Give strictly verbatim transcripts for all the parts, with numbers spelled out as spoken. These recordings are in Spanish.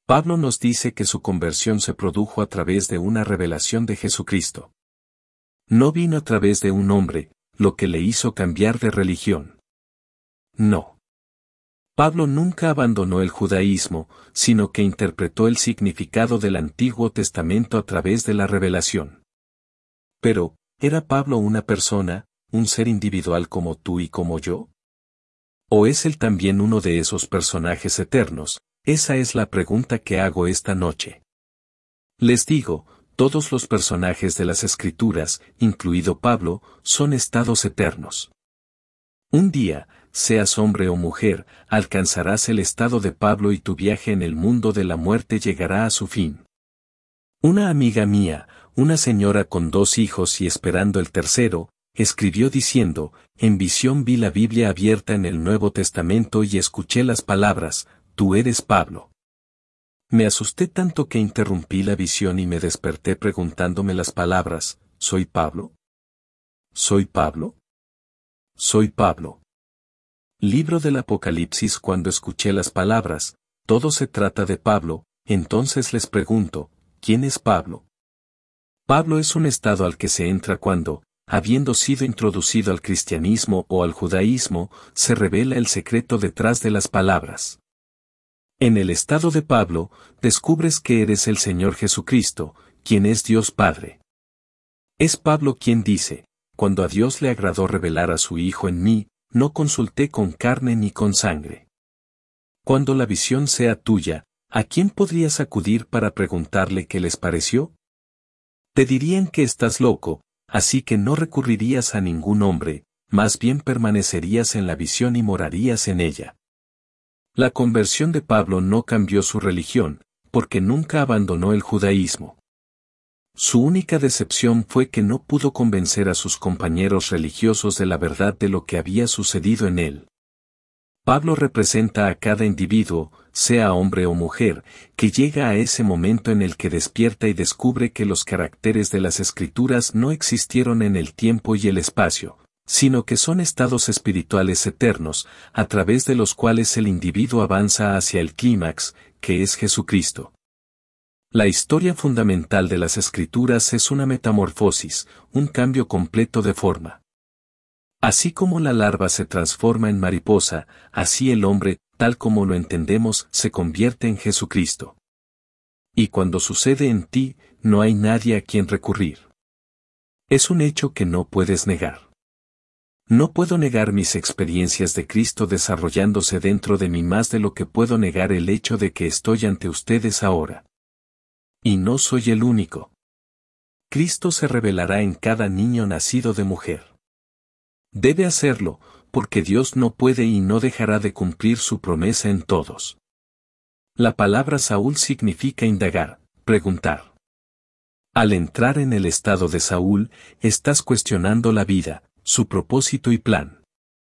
Pablo nos dice que su conversión se produjo a través de una revelación de Jesucristo. No vino a través de un hombre, lo que le hizo cambiar de religión. No. Pablo nunca abandonó el judaísmo, sino que interpretó el significado del Antiguo Testamento a través de la revelación. Pero, ¿era Pablo una persona, un ser individual como tú y como yo? ¿O es él también uno de esos personajes eternos? Esa es la pregunta que hago esta noche. Les digo, todos los personajes de las Escrituras, incluido Pablo, son estados eternos. Un día, seas hombre o mujer, alcanzarás el estado de Pablo y tu viaje en el mundo de la muerte llegará a su fin. Una amiga mía, una señora con dos hijos y esperando el tercero, escribió diciendo, en visión vi la Biblia abierta en el Nuevo Testamento y escuché las palabras, tú eres Pablo. Me asusté tanto que interrumpí la visión y me desperté preguntándome las palabras, ¿soy Pablo? ¿Soy Pablo? ¿Soy Pablo? Libro del Apocalipsis. Cuando escuché las palabras, todo se trata de Pablo, entonces les pregunto, ¿quién es Pablo? Pablo es un estado al que se entra cuando, habiendo sido introducido al cristianismo o al judaísmo, se revela el secreto detrás de las palabras. En el estado de Pablo, descubres que eres el Señor Jesucristo, quien es Dios Padre. Es Pablo quien dice, cuando a Dios le agradó revelar a su Hijo en mí, no consulté con carne ni con sangre. Cuando la visión sea tuya, ¿a quién podrías acudir para preguntarle qué les pareció? Te dirían que estás loco, así que no recurrirías a ningún hombre, más bien permanecerías en la visión y morarías en ella. La conversión de Pablo no cambió su religión, porque nunca abandonó el judaísmo. Su única decepción fue que no pudo convencer a sus compañeros religiosos de la verdad de lo que había sucedido en él. Pablo representa a cada individuo, sea hombre o mujer, que llega a ese momento en el que despierta y descubre que los caracteres de las Escrituras no existieron en el tiempo y el espacio, sino que son estados espirituales eternos, a través de los cuales el individuo avanza hacia el clímax, que es Jesucristo. La historia fundamental de las Escrituras es una metamorfosis, un cambio completo de forma. Así como la larva se transforma en mariposa, así el hombre, tal como lo entendemos, se convierte en Jesucristo. Y cuando sucede en ti, no hay nadie a quien recurrir. Es un hecho que no puedes negar. No puedo negar mis experiencias de Cristo desarrollándose dentro de mí más de lo que puedo negar el hecho de que estoy ante ustedes ahora. Y no soy el único. Cristo se revelará en cada niño nacido de mujer. Debe hacerlo, porque Dios no puede y no dejará de cumplir su promesa en todos. La palabra Saúl significa indagar, preguntar. Al entrar en el estado de Saúl, estás cuestionando la vida, su propósito y plan.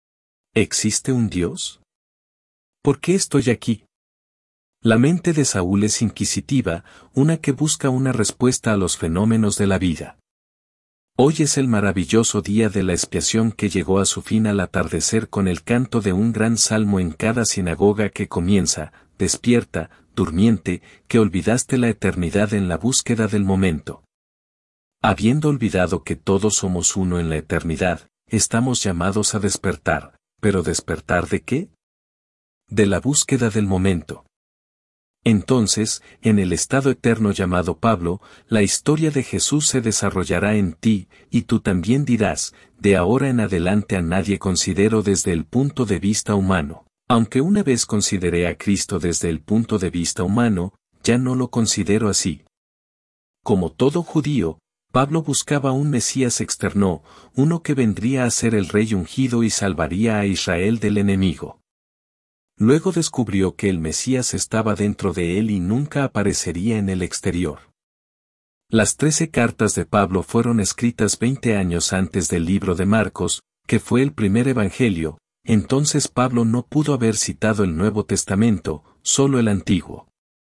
¿Existe un Dios? ¿Por qué estoy aquí? La mente de Saúl es inquisitiva, una que busca una respuesta a los fenómenos de la vida. Hoy es el maravilloso día de la expiación que llegó a su fin al atardecer con el canto de un gran salmo en cada sinagoga que comienza, despierta, durmiente, que olvidaste la eternidad en la búsqueda del momento. Habiendo olvidado que todos somos uno en la eternidad, estamos llamados a despertar, ¿pero despertar de qué? De la búsqueda del momento. Entonces, en el estado eterno llamado Pablo, la historia de Jesús se desarrollará en ti, y tú también dirás, de ahora en adelante a nadie considero desde el punto de vista humano, aunque una vez consideré a Cristo desde el punto de vista humano, ya no lo considero así. Como todo judío, Pablo buscaba un Mesías externo, uno que vendría a ser el rey ungido y salvaría a Israel del enemigo. Luego descubrió que el Mesías estaba dentro de él y nunca aparecería en el exterior. Las trece cartas de Pablo fueron escritas veinte años antes del libro de Marcos, que fue el primer evangelio, entonces Pablo no pudo haber citado el Nuevo Testamento, solo el Antiguo.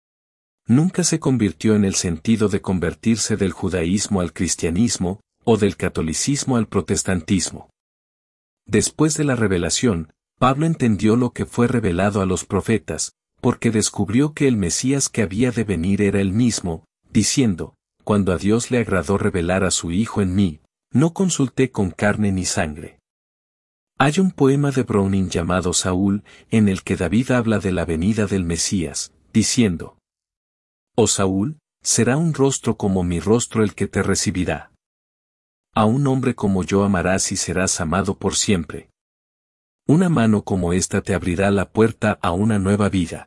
Nunca se convirtió en el sentido de convertirse del judaísmo al cristianismo, o del catolicismo al protestantismo. Después de la revelación, Pablo entendió lo que fue revelado a los profetas, porque descubrió que el Mesías que había de venir era el mismo, diciendo, cuando a Dios le agradó revelar a su Hijo en mí, no consulté con carne ni sangre. Hay un poema de Browning llamado Saúl, en el que David habla de la venida del Mesías, diciendo: «Oh Saúl, será un rostro como mi rostro el que te recibirá. A un hombre como yo amarás y serás amado por siempre. Una mano como esta te abrirá la puerta a una nueva vida».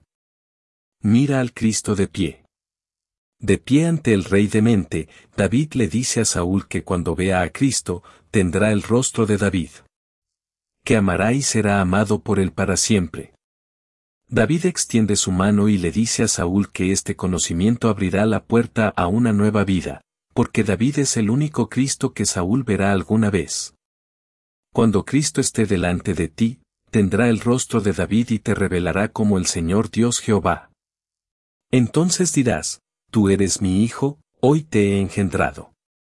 Mira al Cristo de pie. De pie ante el Rey demente, David le dice a Saúl que cuando vea a Cristo, tendrá el rostro de David. Que amará y será amado por él para siempre. David extiende su mano y le dice a Saúl que este conocimiento abrirá la puerta a una nueva vida, porque David es el único Cristo que Saúl verá alguna vez. Cuando Cristo esté delante de ti, tendrá el rostro de David y te revelará como el Señor Dios Jehová. Entonces dirás: tú eres mi hijo, hoy te he engendrado.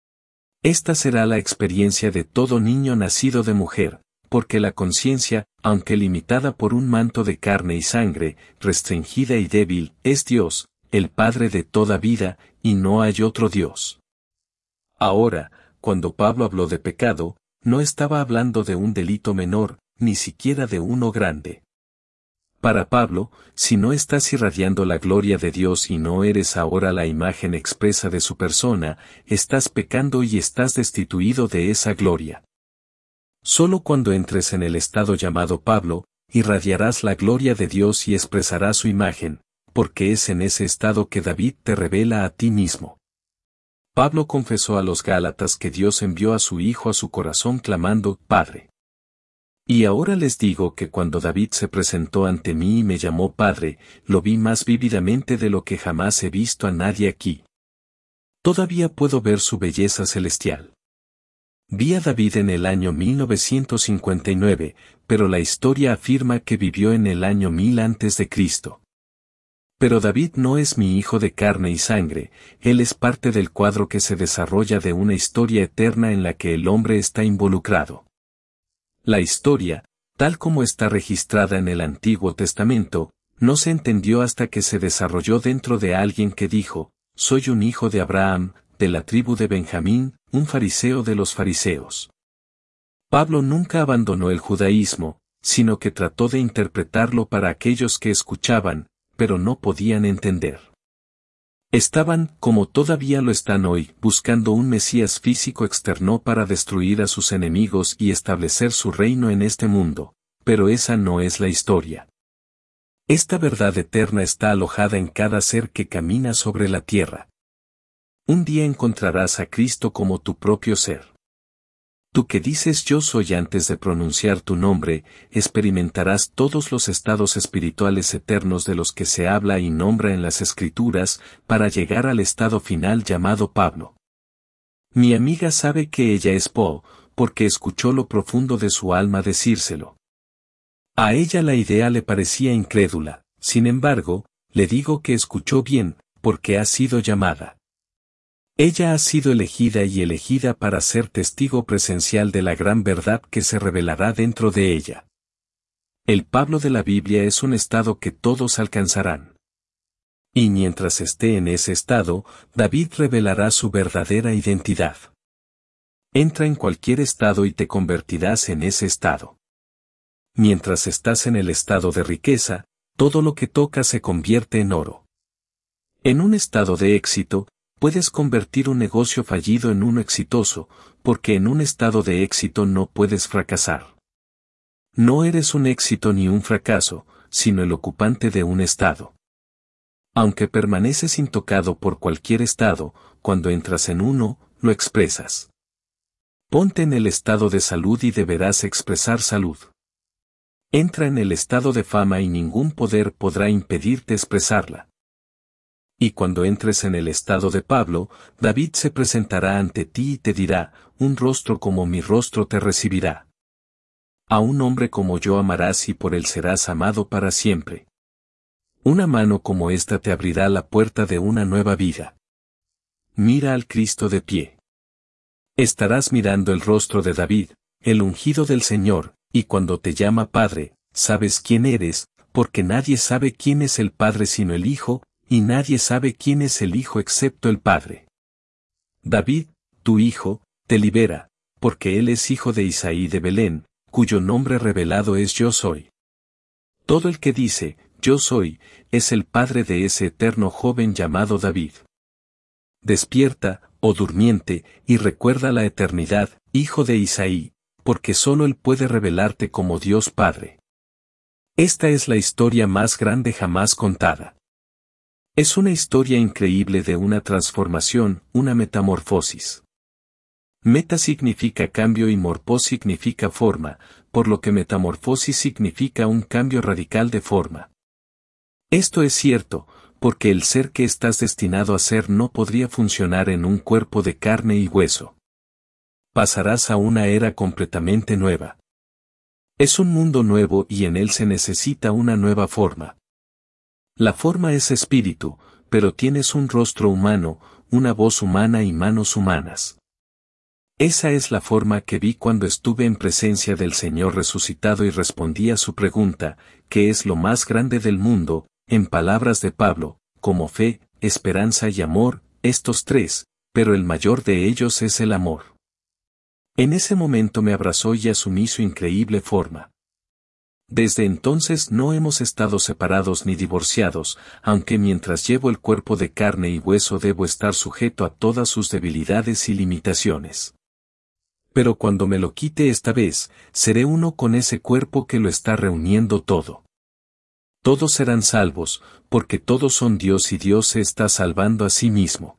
Esta será la experiencia de todo niño nacido de mujer, porque la conciencia, aunque limitada por un manto de carne y sangre, restringida y débil, es Dios, el Padre de toda vida, y no hay otro Dios. Ahora, cuando Pablo habló de pecado, no estaba hablando de un delito menor, ni siquiera de uno grande. Para Pablo, si no estás irradiando la gloria de Dios y no eres ahora la imagen expresa de su persona, estás pecando y estás destituido de esa gloria. Solo cuando entres en el estado llamado Pablo, irradiarás la gloria de Dios y expresarás su imagen, porque es en ese estado que David te revela a ti mismo. Pablo confesó a los Gálatas que Dios envió a su Hijo a su corazón clamando: Padre. Y ahora les digo que cuando David se presentó ante mí y me llamó Padre, lo vi más vívidamente de lo que jamás he visto a nadie aquí. Todavía puedo ver su belleza celestial. Vi a David en el año mil novecientos cincuenta y nueve, pero la historia afirma que vivió en el año mil antes de Cristo. Pero David no es mi hijo de carne y sangre, él es parte del cuadro que se desarrolla de una historia eterna en la que el hombre está involucrado. La historia, tal como está registrada en el Antiguo Testamento, no se entendió hasta que se desarrolló dentro de alguien que dijo: soy un hijo de Abraham, de la tribu de Benjamín, un fariseo de los fariseos. Pablo nunca abandonó el judaísmo, sino que trató de interpretarlo para aquellos que escuchaban, pero no podían entender. Estaban, como todavía lo están hoy, buscando un Mesías físico externo para destruir a sus enemigos y establecer su reino en este mundo, pero esa no es la historia. Esta verdad eterna está alojada en cada ser que camina sobre la tierra. Un día encontrarás a Cristo como tu propio ser. Tú que dices yo soy antes de pronunciar tu nombre, experimentarás todos los estados espirituales eternos de los que se habla y nombra en las Escrituras, para llegar al estado final llamado Pablo. Mi amiga sabe que ella es Po, porque escuchó lo profundo de su alma decírselo. A ella la idea le parecía incrédula, sin embargo, le digo que escuchó bien, porque ha sido llamada. Ella ha sido elegida y elegida para ser testigo presencial de la gran verdad que se revelará dentro de ella. El Pablo de la Biblia es un estado que todos alcanzarán. Y mientras esté en ese estado, David revelará su verdadera identidad. Entra en cualquier estado y te convertirás en ese estado. Mientras estás en el estado de riqueza, todo lo que tocas se convierte en oro. En un estado de éxito, puedes convertir un negocio fallido en uno exitoso, porque en un estado de éxito no puedes fracasar. No eres un éxito ni un fracaso, sino el ocupante de un estado. Aunque permaneces intocado por cualquier estado, cuando entras en uno, lo expresas. Ponte en el estado de salud y deberás expresar salud. Entra en el estado de fama y ningún poder podrá impedirte expresarla. Y cuando entres en el estado de Pablo, David se presentará ante ti y te dirá: un rostro como mi rostro te recibirá. A un hombre como yo amarás y por él serás amado para siempre. Una mano como esta te abrirá la puerta de una nueva vida. Mira al Cristo de pie. Estarás mirando el rostro de David, el ungido del Señor, y cuando te llama Padre, sabes quién eres, porque nadie sabe quién es el Padre sino el Hijo, y nadie sabe quién es el Hijo excepto el Padre. David, tu hijo, te libera, porque él es hijo de Isaí de Belén, cuyo nombre revelado es Yo soy. Todo el que dice, Yo soy, es el padre de ese eterno joven llamado David. Despierta, oh durmiente, y recuerda la eternidad, hijo de Isaí, porque solo él puede revelarte como Dios Padre. Esta es la historia más grande jamás contada. Es una historia increíble de una transformación, una metamorfosis. Meta significa cambio y morpos significa forma, por lo que metamorfosis significa un cambio radical de forma. Esto es cierto, porque el ser que estás destinado a ser no podría funcionar en un cuerpo de carne y hueso. Pasarás a una era completamente nueva. Es un mundo nuevo y en él se necesita una nueva forma. La forma es espíritu, pero tienes un rostro humano, una voz humana y manos humanas. Esa es la forma que vi cuando estuve en presencia del Señor resucitado y respondí a su pregunta, ¿qué es lo más grande del mundo?, en palabras de Pablo, como fe, esperanza y amor, estos tres, pero el mayor de ellos es el amor. En ese momento me abrazó y asumí su increíble forma. Desde entonces no hemos estado separados ni divorciados, aunque mientras llevo el cuerpo de carne y hueso debo estar sujeto a todas sus debilidades y limitaciones. Pero cuando me lo quite esta vez, seré uno con ese cuerpo que lo está reuniendo todo. Todos serán salvos, porque todos son Dios y Dios se está salvando a sí mismo.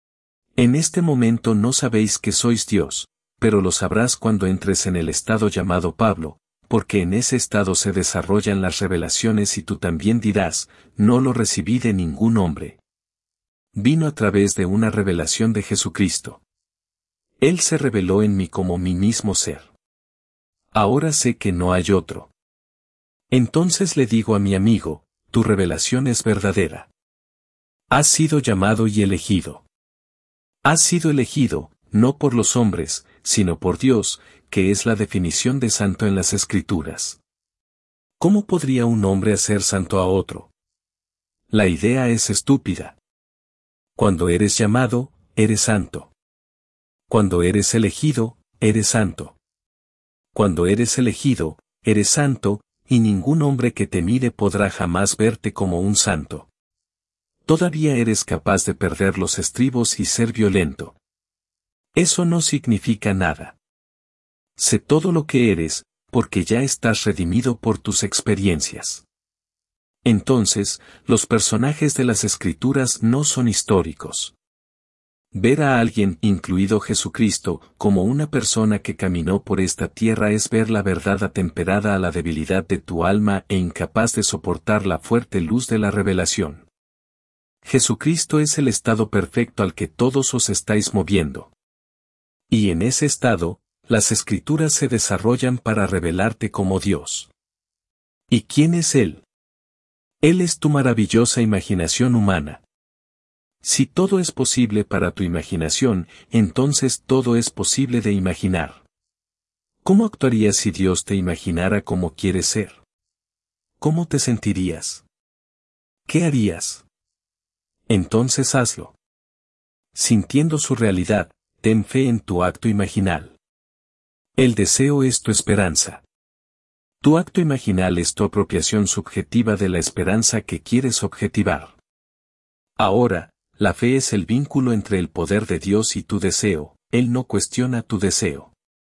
En este momento no sabéis que sois Dios, pero lo sabrás cuando entres en el estado llamado Pablo, porque en ese estado se desarrollan las revelaciones y tú también dirás, no lo recibí de ningún hombre. Vino a través de una revelación de Jesucristo. Él se reveló en mí como mi mismo ser. Ahora sé que no hay otro. Entonces le digo a mi amigo, tu revelación es verdadera. Has sido llamado y elegido. Has sido elegido, no por los hombres, sino por Dios, que es la definición de santo en las Escrituras. ¿Cómo podría un hombre hacer santo a otro? La idea es estúpida. Cuando eres llamado, eres santo. Cuando eres elegido, eres santo. Cuando eres elegido, eres santo, y ningún hombre que te mire podrá jamás verte como un santo. Todavía eres capaz de perder los estribos y ser violento. Eso no significa nada. Sé todo lo que eres, porque ya estás redimido por tus experiencias. Entonces, los personajes de las Escrituras no son históricos. Ver a alguien, incluido Jesucristo, como una persona que caminó por esta tierra es ver la verdad atemperada a la debilidad de tu alma e incapaz de soportar la fuerte luz de la revelación. Jesucristo es el estado perfecto al que todos os estáis moviendo. Y en ese estado, las Escrituras se desarrollan para revelarte como Dios. ¿Y quién es Él? Él es tu maravillosa imaginación humana. Si todo es posible para tu imaginación, entonces todo es posible de imaginar. ¿Cómo actuarías si Dios te imaginara como quieres ser? ¿Cómo te sentirías? ¿Qué harías? Entonces hazlo. Sintiendo su realidad, ten fe en tu acto imaginal. El deseo es tu esperanza. Tu acto imaginal es tu apropiación subjetiva de la esperanza que quieres objetivar. Ahora, la fe es el vínculo entre el poder de Dios y tu deseo, Él no cuestiona tu deseo.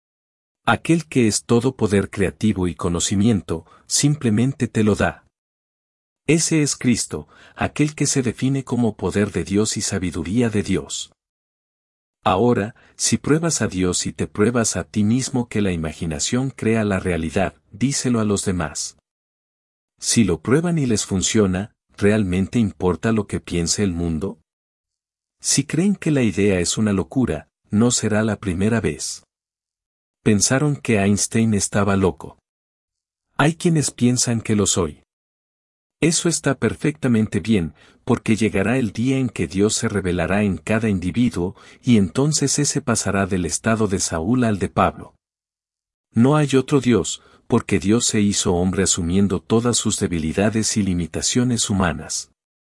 Aquel que es todo poder creativo y conocimiento, simplemente te lo da. Ese es Cristo, aquel que se define como poder de Dios y sabiduría de Dios. Ahora, si pruebas a Dios y te pruebas a ti mismo que la imaginación crea la realidad, díselo a los demás. Si lo prueban y les funciona, ¿realmente importa lo que piense el mundo? Si creen que la idea es una locura, no será la primera vez. Pensaron que Einstein estaba loco. Hay quienes piensan que lo soy. Eso está perfectamente bien, porque llegará el día en que Dios se revelará en cada individuo, y entonces ese pasará del estado de Saúl al de Pablo. No hay otro Dios, porque Dios se hizo hombre asumiendo todas sus debilidades y limitaciones humanas.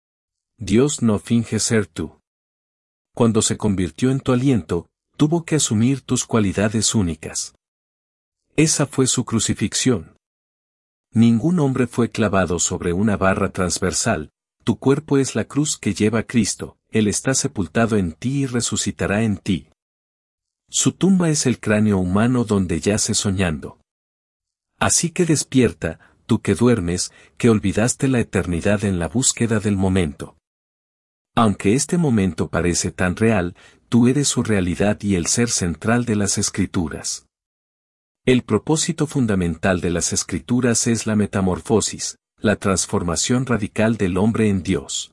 Dios no finge ser tú. Cuando se convirtió en tu aliento, tuvo que asumir tus cualidades únicas. Esa fue su crucifixión. Ningún hombre fue clavado sobre una barra transversal, tu cuerpo es la cruz que lleva Cristo, Él está sepultado en ti y resucitará en ti. Su tumba es el cráneo humano donde yace soñando. Así que despierta, tú que duermes, que olvidaste la eternidad en la búsqueda del momento. Aunque este momento parece tan real, tú eres su realidad y el ser central de las Escrituras. El propósito fundamental de las Escrituras es la metamorfosis, la transformación radical del hombre en Dios.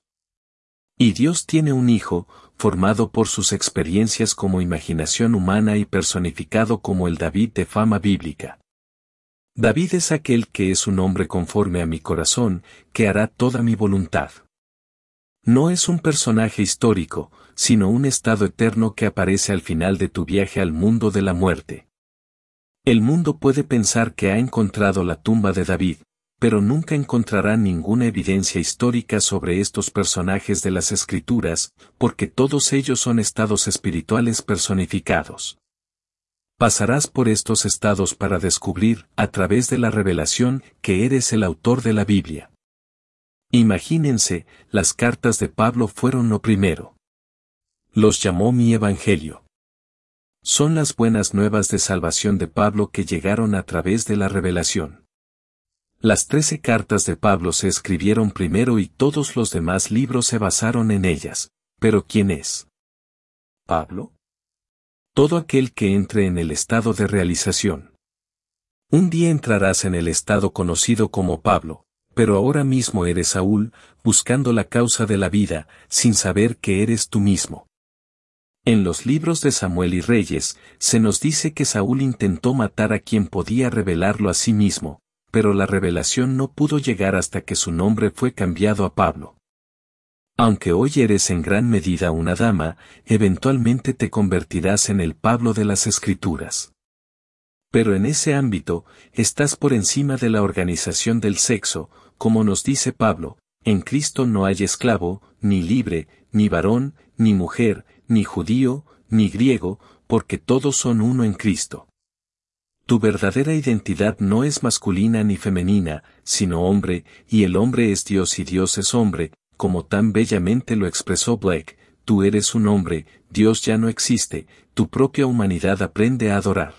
Y Dios tiene un Hijo, formado por sus experiencias como imaginación humana y personificado como el David de fama bíblica. David es aquel que es un hombre conforme a mi corazón, que hará toda mi voluntad. No es un personaje histórico, sino un estado eterno que aparece al final de tu viaje al mundo de la muerte. El mundo puede pensar que ha encontrado la tumba de David, pero nunca encontrará ninguna evidencia histórica sobre estos personajes de las Escrituras, porque todos ellos son estados espirituales personificados. Pasarás por estos estados para descubrir, a través de la revelación, que eres el autor de la Biblia. Imagínense, las cartas de Pablo fueron lo primero. Los llamó mi Evangelio. Son las buenas nuevas de salvación de Pablo que llegaron a través de la revelación. Las trece cartas de Pablo se escribieron primero y todos los demás libros se basaron en ellas. ¿Pero quién es Pablo? Todo aquel que entre en el estado de realización. Un día entrarás en el estado conocido como Pablo, pero ahora mismo eres Saúl, buscando la causa de la vida, sin saber que eres tú mismo. En los libros de Samuel y Reyes, se nos dice que Saúl intentó matar a quien podía revelarlo a sí mismo, pero la revelación no pudo llegar hasta que su nombre fue cambiado a Pablo. Aunque hoy eres en gran medida una dama, eventualmente te convertirás en el Pablo de las Escrituras. Pero en ese ámbito, estás por encima de la organización del sexo, como nos dice Pablo, en Cristo no hay esclavo, ni libre, ni varón, ni mujer, ni judío, ni griego, porque todos son uno en Cristo. Tu verdadera identidad no es masculina ni femenina, sino hombre, y el hombre es Dios y Dios es hombre, como tan bellamente lo expresó Blake, tú eres un hombre, Dios ya no existe, tu propia humanidad aprende a adorar.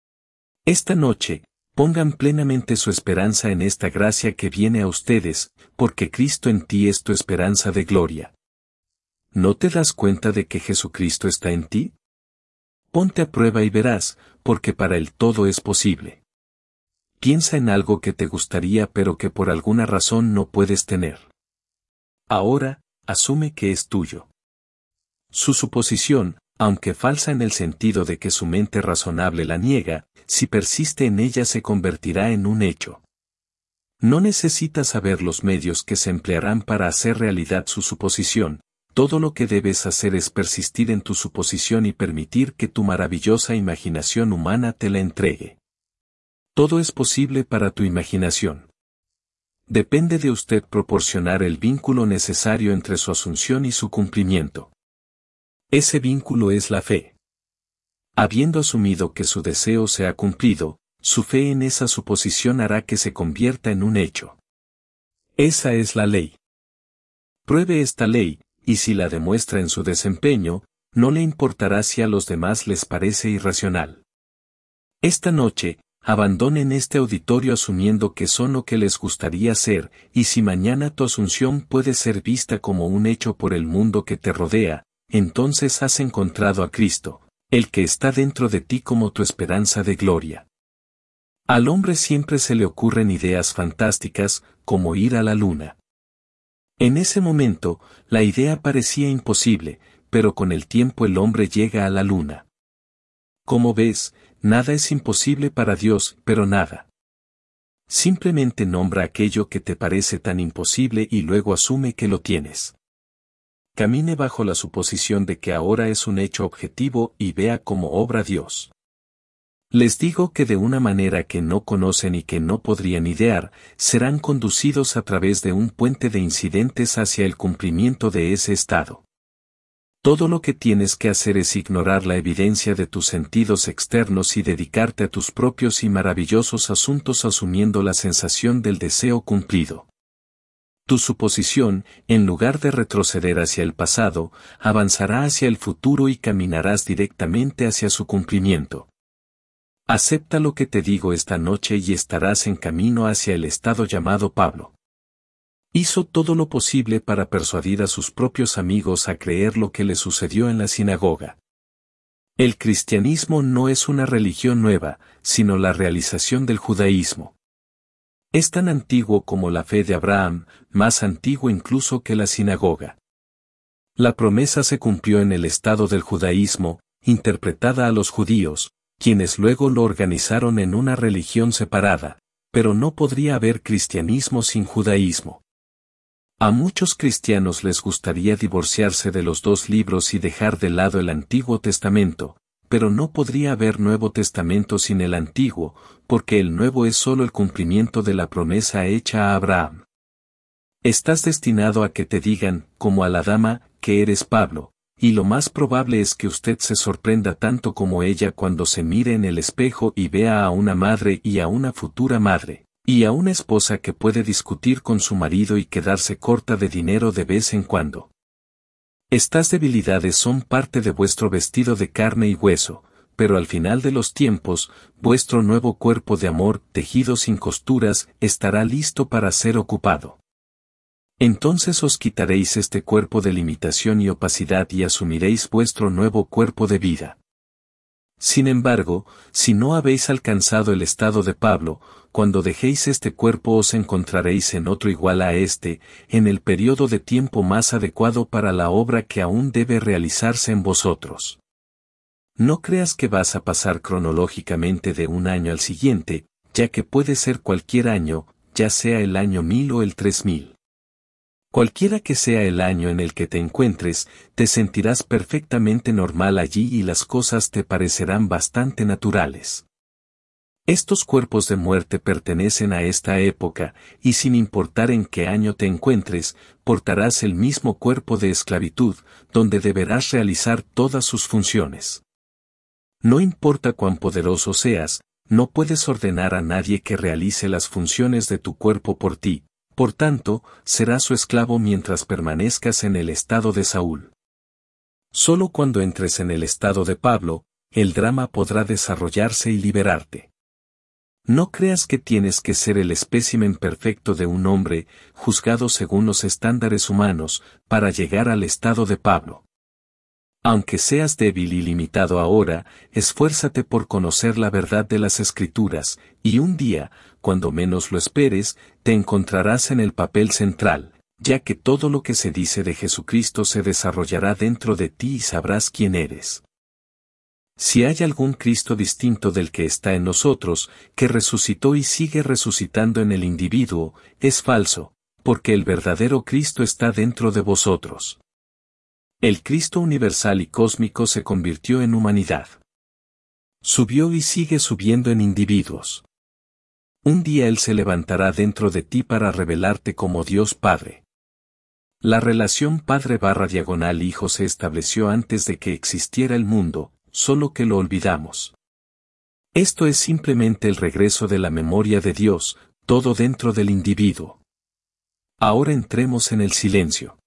Esta noche, pongan plenamente su esperanza en esta gracia que viene a ustedes, porque Cristo en ti es tu esperanza de gloria. ¿No te das cuenta de que Jesucristo está en ti? Ponte a prueba y verás, porque para Él todo es posible. Piensa en algo que te gustaría pero que por alguna razón no puedes tener. Ahora, asume que es tuyo. Su suposición, aunque falsa en el sentido de que su mente razonable la niega, si persiste en ella se convertirá en un hecho. No necesitas saber los medios que se emplearán para hacer realidad su suposición. Todo lo que debes hacer es persistir en tu suposición y permitir que tu maravillosa imaginación humana te la entregue. Todo es posible para tu imaginación. Depende de usted proporcionar el vínculo necesario entre su asunción y su cumplimiento. Ese vínculo es la fe. Habiendo asumido que su deseo se ha cumplido, su fe en esa suposición hará que se convierta en un hecho. Esa es la ley. Pruebe esta ley, y si la demuestra en su desempeño, no le importará si a los demás les parece irracional. Esta noche, abandonen este auditorio asumiendo que son lo que les gustaría ser, y si mañana tu asunción puede ser vista como un hecho por el mundo que te rodea, entonces has encontrado a Cristo, el que está dentro de ti como tu esperanza de gloria. Al hombre siempre se le ocurren ideas fantásticas, como ir a la luna. En ese momento, la idea parecía imposible, pero con el tiempo el hombre llega a la luna. Como ves, nada es imposible para Dios, pero nada. Simplemente nombra aquello que te parece tan imposible y luego asume que lo tienes. Camine bajo la suposición de que ahora es un hecho objetivo y vea cómo obra Dios. Les digo que de una manera que no conocen y que no podrían idear, serán conducidos a través de un puente de incidentes hacia el cumplimiento de ese estado. Todo lo que tienes que hacer es ignorar la evidencia de tus sentidos externos y dedicarte a tus propios y maravillosos asuntos asumiendo la sensación del deseo cumplido. Tu suposición, en lugar de retroceder hacia el pasado, avanzará hacia el futuro y caminarás directamente hacia su cumplimiento. Acepta lo que te digo esta noche y estarás en camino hacia el estado llamado Pablo. Hizo todo lo posible para persuadir a sus propios amigos a creer lo que le sucedió en la sinagoga. El cristianismo no es una religión nueva, sino la realización del judaísmo. Es tan antiguo como la fe de Abraham, más antiguo incluso que la sinagoga. La promesa se cumplió en el estado del judaísmo, interpretada a los judíos, quienes luego lo organizaron en una religión separada, pero no podría haber cristianismo sin judaísmo. A muchos cristianos les gustaría divorciarse de los dos libros y dejar de lado el Antiguo Testamento, pero no podría haber Nuevo Testamento sin el Antiguo, porque el Nuevo es solo el cumplimiento de la promesa hecha a Abraham. Estás destinado a que te digan, como a la dama, que eres Pablo, y lo más probable es que usted se sorprenda tanto como ella cuando se mire en el espejo y vea a una madre y a una futura madre. Y a una esposa que puede discutir con su marido y quedarse corta de dinero de vez en cuando. Estas debilidades son parte de vuestro vestido de carne y hueso, pero al final de los tiempos, vuestro nuevo cuerpo de amor, tejido sin costuras, estará listo para ser ocupado. Entonces os quitaréis este cuerpo de limitación y opacidad y asumiréis vuestro nuevo cuerpo de vida. Sin embargo, si no habéis alcanzado el estado de Pablo, cuando dejéis este cuerpo os encontraréis en otro igual a este, en el periodo de tiempo más adecuado para la obra que aún debe realizarse en vosotros. No creas que vas a pasar cronológicamente de un año al siguiente, ya que puede ser cualquier año, ya sea el año mil o el tres mil. Cualquiera que sea el año en el que te encuentres, te sentirás perfectamente normal allí y las cosas te parecerán bastante naturales. Estos cuerpos de muerte pertenecen a esta época, y sin importar en qué año te encuentres, portarás el mismo cuerpo de esclavitud, donde deberás realizar todas sus funciones. No importa cuán poderoso seas, no puedes ordenar a nadie que realice las funciones de tu cuerpo por ti. Por tanto, serás su esclavo mientras permanezcas en el estado de Saúl. Solo cuando entres en el estado de Pablo, el drama podrá desarrollarse y liberarte. No creas que tienes que ser el espécimen perfecto de un hombre, juzgado según los estándares humanos, para llegar al estado de Pablo. Aunque seas débil y limitado ahora, esfuérzate por conocer la verdad de las Escrituras, y un día, cuando menos lo esperes, te encontrarás en el papel central, ya que todo lo que se dice de Jesucristo se desarrollará dentro de ti y sabrás quién eres. Si hay algún Cristo distinto del que está en nosotros, que resucitó y sigue resucitando en el individuo, es falso, porque el verdadero Cristo está dentro de vosotros. El Cristo universal y cósmico se convirtió en humanidad. Subió y sigue subiendo en individuos. Un día Él se levantará dentro de ti para revelarte como Dios Padre. La relación padre barra diagonal hijo se estableció antes de que existiera el mundo, solo que lo olvidamos. Esto es simplemente el regreso de la memoria de Dios, todo dentro del individuo. Ahora entremos en el silencio.